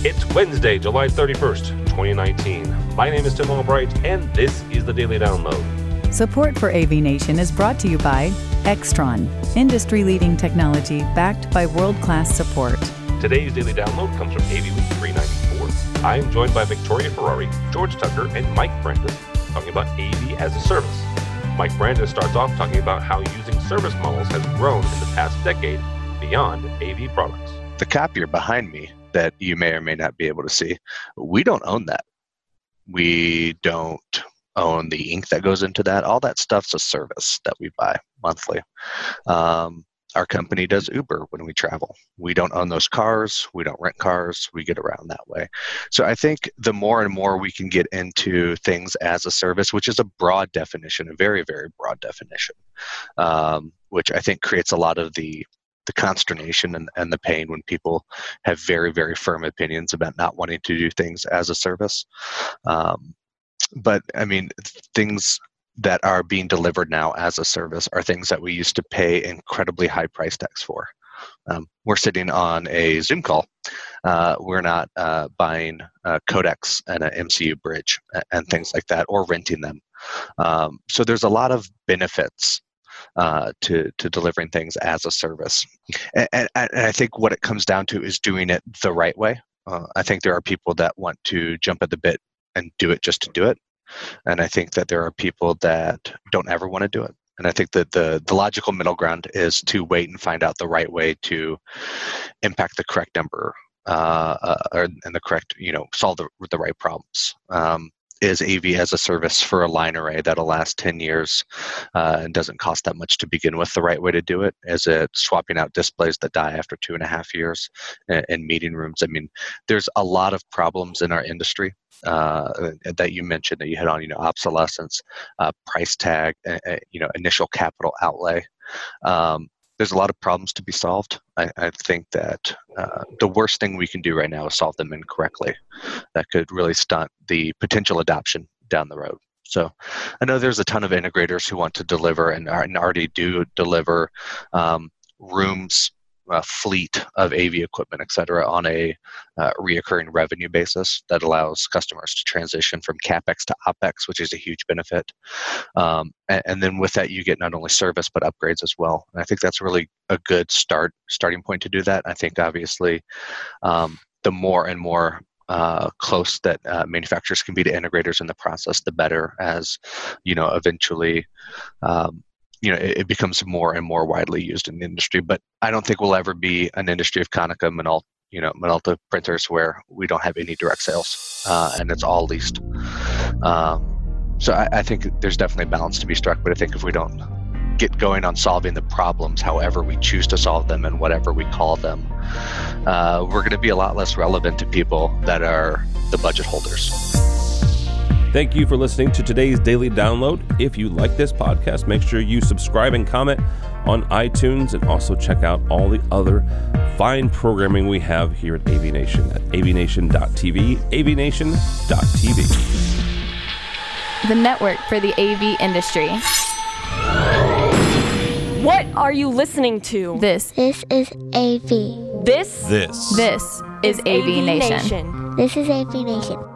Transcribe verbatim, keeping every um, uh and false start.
It's Wednesday, July thirty-first, twenty nineteen. My name is Tim Albright, and this is the Daily Download. Support for A V Nation is brought to you by Extron, industry-leading technology backed by world-class support. Today's Daily Download comes from A V Week three ninety-four. I am joined by Victoria Ferrari, George Tucker, and Mike Brandis talking about A V as a service. Mike Brandis starts off talking about how using service models has grown in the past decade beyond A V products. The copier behind me that you may or may not be able to see, we don't own that. We don't own the ink that goes into that. All that stuff's a service that we buy monthly. Um, our company does Uber when we travel. We don't own those cars. We don't rent cars. We get around that way. So I think the more and more we can get into things as a service, which is a broad definition, a very, very broad definition, um, which I think creates a lot of the the consternation and, and the pain when people have very, very firm opinions about not wanting to do things as a service. Um, but I mean, things that are being delivered now as a service are things that we used to pay incredibly high price tags for. Um, we're sitting on a Zoom call. Uh, we're not uh, buying uh, codecs and an M C U bridge and, and things like that, or renting them. Um, so there's a lot of benefits Uh, to to delivering things as a service, and, and, and I think what it comes down to is doing it the right way. Uh, I think there are people that want to jump at the bit and do it just to do it, and I think that there are people that don't ever want to do it. And I think that the the logical middle ground is to wait and find out the right way to impact the correct number uh, uh, or, and the correct, you know, solve the the right problems. Um, is A V as a service for a line array that'll last ten years uh, and doesn't cost that much to begin with the right way to do it? Is it swapping out displays that die after two and a half years in, in meeting rooms? I mean, there's a lot of problems in our industry uh, that you mentioned that you hit on, you know, obsolescence, uh, price tag, uh, you know, initial capital outlay. Um, There's a lot of problems to be solved. I, I think that uh, the worst thing we can do right now is solve them incorrectly. That could really stunt the potential adoption down the road. So I know there's a ton of integrators who want to deliver and, are, and already do deliver um, rooms, a fleet of A V equipment, et cetera, on a uh, reoccurring revenue basis that allows customers to transition from CapEx to OpEx, which is a huge benefit. Um, and, and then with that, you get not only service, but upgrades as well. And I think that's really a good start starting point to do that. I think obviously um, the more and more uh, close that uh, manufacturers can be to integrators in the process, the better, as, you know, eventually um, you know, it, it becomes more and more widely used in the industry. But I don't think we'll ever be an industry of Konica, Minolta, you know, Minolta printers where we don't have any direct sales uh, and it's all leased. Um, so I, I think there's definitely a balance to be struck. But I think if we don't get going on solving the problems, however we choose to solve them and whatever we call them, uh, we're going to be a lot less relevant to people that are the budget holders. Thank you for listening to today's Daily Download. If you like this podcast, make sure you subscribe and comment on iTunes, and also check out all the other fine programming we have here at A V Nation at A V nation dot T V, A V nation dot T V. The network for the A V industry. What are you listening to? This. This is A V. This? This. This is A V Nation. This is A V Nation.